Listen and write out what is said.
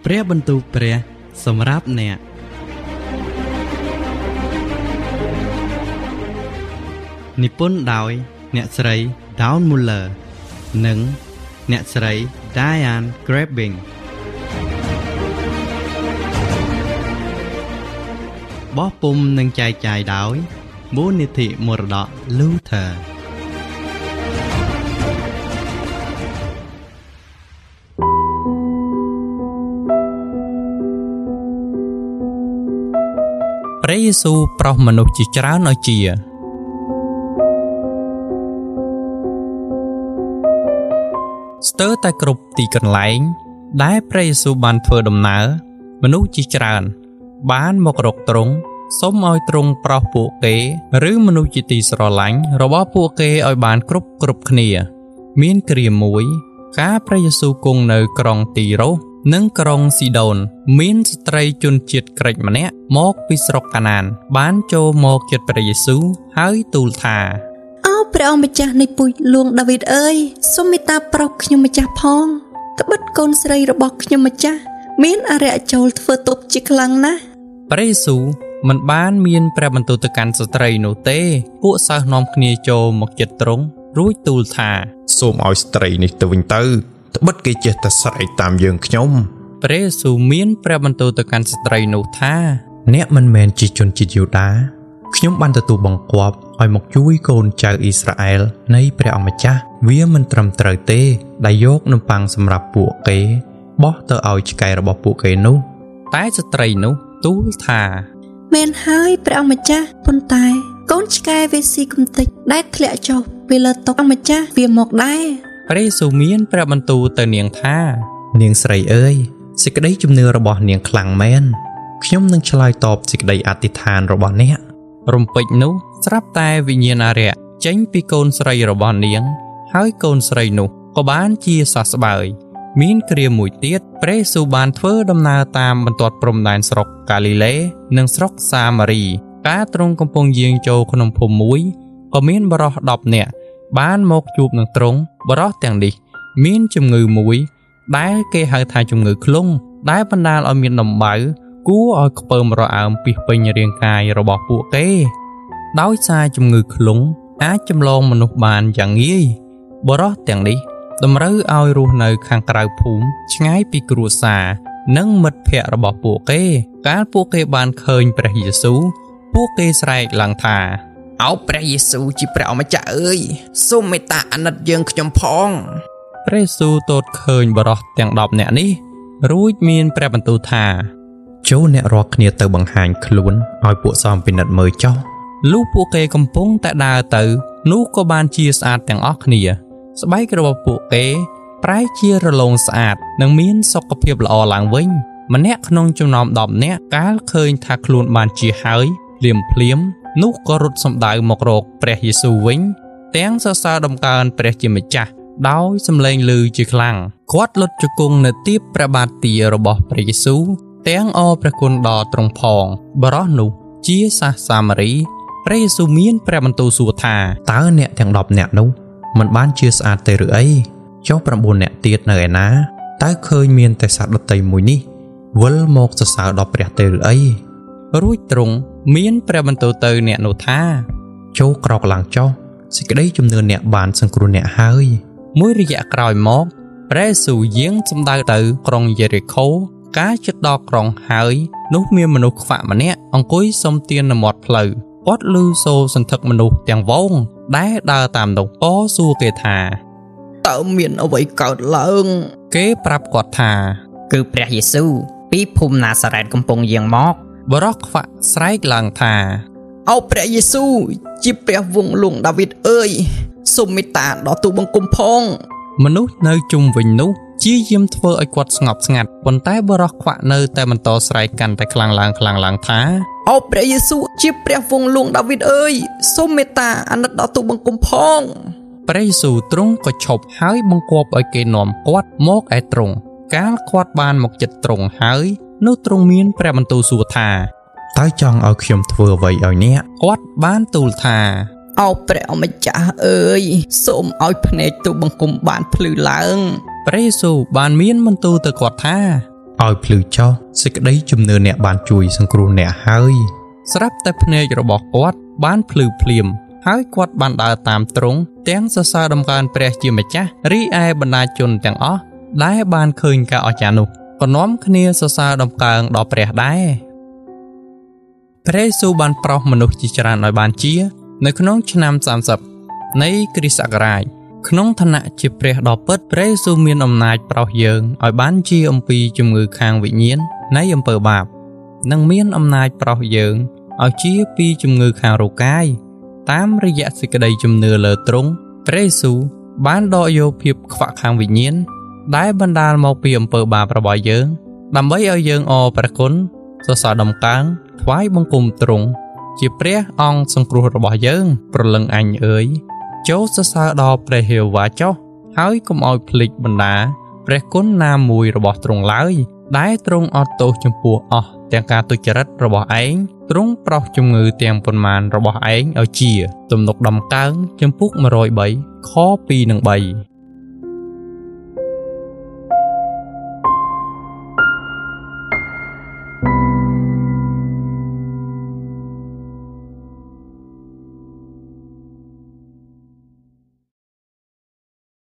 ព្រះបន្ទូលព្រះសម្រាប់អ្នកនិពន្ធដោយអ្នកស្រី Dawn Muller និងអ្នកស្រី Diane Grabbing បោះពុម្ពនិងចែកចាយដោយមូលនិធិមរតក Lutherព្រះយេស៊ូវប្រោសមនុស្សជាច្រើនឲ្យជាស្ទើរតែគ្រប់ទីកន្លែងដែលព្រះយេស៊ូវបានធ្វើដំណើរមនុស្សជាច្រើនបានមករកទ្រង់សូមឲ្យទ្រង់ប្រោសពួកគេឬមនុស្សជាទីស្រឡាញ់របស់ពួកគេឲ្យបានគ្រប់គ្នាមានគ្រាមួយការព្រះយេស៊ូវគង់នៅក្រុងទីរ៉ូសនិងក្រុងស៊ីដូនមានស្ត្រីជនជាតិក្រិចម្នាក់មកពីស្រុកកាណានបានចូលមកជិតព្រះយេស៊ូវហើយទូលថាអូព្រះអង្គម្ចាស់នៃពូជលួងដាវីតអើយសូមមេត្តាប្រោសខ្ញុំម្ចាស់ផងត្បិតកូនស្រីរបស់ខ្ញុំម្ចាស់មានអរិយចូលធ្វើទុកជាខ្លាំងណាស់ព្រះយេស៊ូវមិនបានមានព្រះបន្ទូលទៅកាន់ស្ត្រីនោះទេពួកសិស្សនាំគ្នាចូលមកជិតទ្រង់រួចទូលថាសូមឲ្យស្ត្រីនេះទៅវិញទៅត្បិតគេចេះតែស្រែកតាមយើងខ្ញុំព្រះយេស៊ូវមានព្រះបន្ទូលទៅកាន់ស្ត្រីនោះថាអ្នកមិនមែនជាជនជាតិយូដាខ្ញុំបានទទួលបង្គាប់ឲ្យមកជួយកូនចៅអ៊ីស្រាអែលនៃព្រះអង្គម្ចាស់វាមិនត្រឹមត្រូវទេដែលយកនំប៉័ងសម្រាប់ពួកគេបោះទៅឲ្យឆ្កែរបស់ពួកគេនោះតែស្ត្រីនោះទូលថាមែនហើយព្រះអង្គម្ចាស់ប៉ុន្តែកូនឆ្កែវាស៊ីកំទេចដែលធ្លាក់ចុះពីលើតុអង្គម្ចាស់វាមកដែរព្រះយេស៊ូវមានព្រះបន្ទូលទៅនាងថានាងស្រីអើយសេចក្តីជំនឿរបស់នាងខ្លាំងមែនខ្ញុំនឹងឆ្លើយតបសេចក្តីអធិដ្ឋានរបស់អ្នករំពេចនោះស្រាប់តែវិញ្ញាណអារក្សចេញពីកូនស្រីរបស់នាងហើយកូនស្រីនោះក៏បានជាសះស្បើយមានគ្រាមួយទៀតព្រះយេស៊ូវបានធ្វើដំណើរតាមបន្ទាត់ព្រំដែនស្រុកកាលីលេនិងស្រុកសាម៉ារីការទ្រង់កំពុងយាងចូលក្នុងភូមិមួយក៏មានបរិសុទ្ធ10នាក់បានមកជួបនឹងទ្រង់បរិសុទ្ធទាំងនេះមានជំងឺមួយដែលគេហៅថាជំងឺឃ្លុងដែលបណ្ដាលឲ្យមានដំបៅគួរឲ្យខ្ពើមរអើមពីពេញរាងកាយរបស់ពួកគេដោយសារជំងឺឃ្លុងអាចចម្លងមនុស្សបានយ៉ាងងាយបរិសុទ្ធទាំងនេះតម្រូវឲ្យរស់នៅខាងក្រៅភូមិឆ្ងាយពីគ្រួសារនិងមិត្តភ័ក្តិរបស់ពួកគេកាលពួកគេបានឃើញព្រះយេស៊ូវពួកគេស្រែកឡើងថាអោព្រះយេស៊ូវជាព្រះអម្ចាស់អើយសូមមេត្តាអាណិតយើងខ្ញុំផងព្រះយេស៊ូវទតឃើញបរិសុទ្ធទាំង10នាក់នេះរួចមានព្រះបន្ទូលថាចូលអ្នករាល់គ្នាទៅបង្ហាញខ្លួនឲ្យពួកសមពិនិត្យមើលចុះលុះពួកគេកំពុងតែដើរទៅនោះក៏បានជាស្អាតទាំងអស់គ្នាស្បែករបស់ពួកគេប្រែជារលោងស្អាតនិងមានសុខភាពល្អឡើងវិញម្នាក់ក្នុងចំណោម10នាក់កាលឃើញថាខ្លួនបានជាហើយភ្លាមនោះក៏រត់សម្ដៅមករកព្រះយេស៊ូវវិញទាំងសរសើរដំកើងព្រះជាម្ចាស់ដោយសំឡេងឮជាខ្លាំងគាត់លុតជង្គង់នៅទីព្រះបាទទារបស់ព្រះយេស៊ូវទាំងអរព្រះគុណដល់ទ្រង់ផងបរិសុទ្ធនោះជាសាសសាម៉ារីព្រះយេស៊ូវមានព្រះបន្ទូលសួរថាតើអ្នកទាំង10នាក់នោះមិនបានជាស្អាតទេឬអីចុះ9នាក់ទៀតនៅឯណាតើឃើញមានតែសត្វដទៃមួយនេះវិលមកសរសើរដល់ព្រះទេឬអីរួចទ្រង់មានព្រះបន្ទូលទៅអ្នកនោះថាចូលក្រោកឡើងចុះសេចក្តីជំនឿអ្នកបានសង្គ្រោះអ្នកហើយមួយរយៈក្រោយមកព្រះយេស៊ូវយាងសម្ដៅទៅក្រុងយេរីកូការជិតដល់ក្រុងហើយនោះមានមនុស្សខ្វាក់ម្នាក់អង្គុយសុំទាននៅមាត់ផ្លូវគាត់ឮសូរសន្ធឹកមនុស្សទាំងវងដែលដើរតាមនោះក៏សួរគេថាតើមានអ្វីកើតឡើងគេប្រាប់គាត់ថាគឺព្រះយេស៊ូវពីភូមិណាសារ៉េតកំពុងយាងមកបរិសុទ្ធខ្វាក់ស្រែកឡើងថាអូព្រះយេស៊ូវជាព្រះវង្សលួងដាវីតអើយសូមមេត្តាដល់ទូបង្គំផងមនុស្សនៅជុំវិញនោះជាយាមធ្វើឲ្យគាត់ស្ងប់ស្ងាត់ប៉ុន្តែបរិសុទ្ធខ្វាក់នៅតែបន្តស្រែកកាន់តែខ្លាំងឡើងថាអូព្រះយេស៊ូវជាព្រះវង្សលួងដាវីតអើយសូមមេត្តាអាណិតដល់ទូបង្គំផងព្រះយេស៊ូវទ្រង់ក៏ឈប់ហើយបង្គាប់ឲ្យគេនាំគាត់មកឯទ្រង់កាលគាត់បានមកជិតទ្រង់ហើយនោះទ្រង់មានព្រះបន្ទូលសួរថាតើចង់ឲ្យខ្ញុំធ្វើអ្វីឲ្យអ្នកគាត់បានទូលថាអូព្រះអម្ចាស់អើយសូមឲ្យភ្នែកទូបង្គំបានភ្លឺឡើងព្រះយេស៊ូវបានមានបន្ទូលទៅគាត់ថាឲ្យភ្លឺចុះសេចក្តីជំនឿអ្នកបានជួយសង្គ្រោះអ្នកហើយស្រាប់តែភ្នែករបស់គាត់បានភ្លឺភ្លាមហើយគាត់បានដើរតាមទ្រង់ទាំងសរសើរដំកើងព្រះជាម្ចាស់រីឯបណ្ដាជនទាំងអស់ដែលបានឃើញការអស្ចារ្យនោះក៏នាំគ្នាសរសើរដំកើងដល់ព្រះដែរព្រះយេស៊ូវបានប្រោសមនុស្សជាច្រើនឲ្យបានជានៅក្នុងឆ្នាំ30នៃគ្រិស្តសករាជក្នុងឋានៈជាព្រះដ៏ពិតព្រះយេស៊ូវមានអំណាចប្រោសយើងឲ្យបានជាអំពីជំងឺខាងវិញ្ញាណនៃអំពើបាបនិងមានអំណាចប្រោសយើងឲ្យជាពីជំងឺខាងរោគកាយតាមរយៈសេចក្តីជំនឿលើទ្រង់ព្រះយេស៊ូវបានដកយកភាពខ្វាក់ខាងវិញ្ញាណដែលបណ្ដាលមកពីអំពើបាបរបស់យើងដើម្បីឲ្យយើងអរព្រះគុណសរសើរដំកើងថ្វាយបង្គំទ្រង់ជាព្រះអង្គសង្គ្រោះរបស់យើងប្រលឹងអញអើយចូលសរសើរដល់ព្រះយេហូវ៉ាចុះហើយកុំឲ្យភ្លេចបណ្ដាព្រះគុណណាមួយរបស់ទ្រង់ឡើយដែលទ្រង់អត់ទោសចំពោះអស់ទាំងការទុច្ចរិតរបស់ឯងទ្រង់ប្រោសជំងឺទាំងប៉ុន្មានរបស់ឯងឲ្យជាទំនុកដំកើងចំពុក103ខ2និង3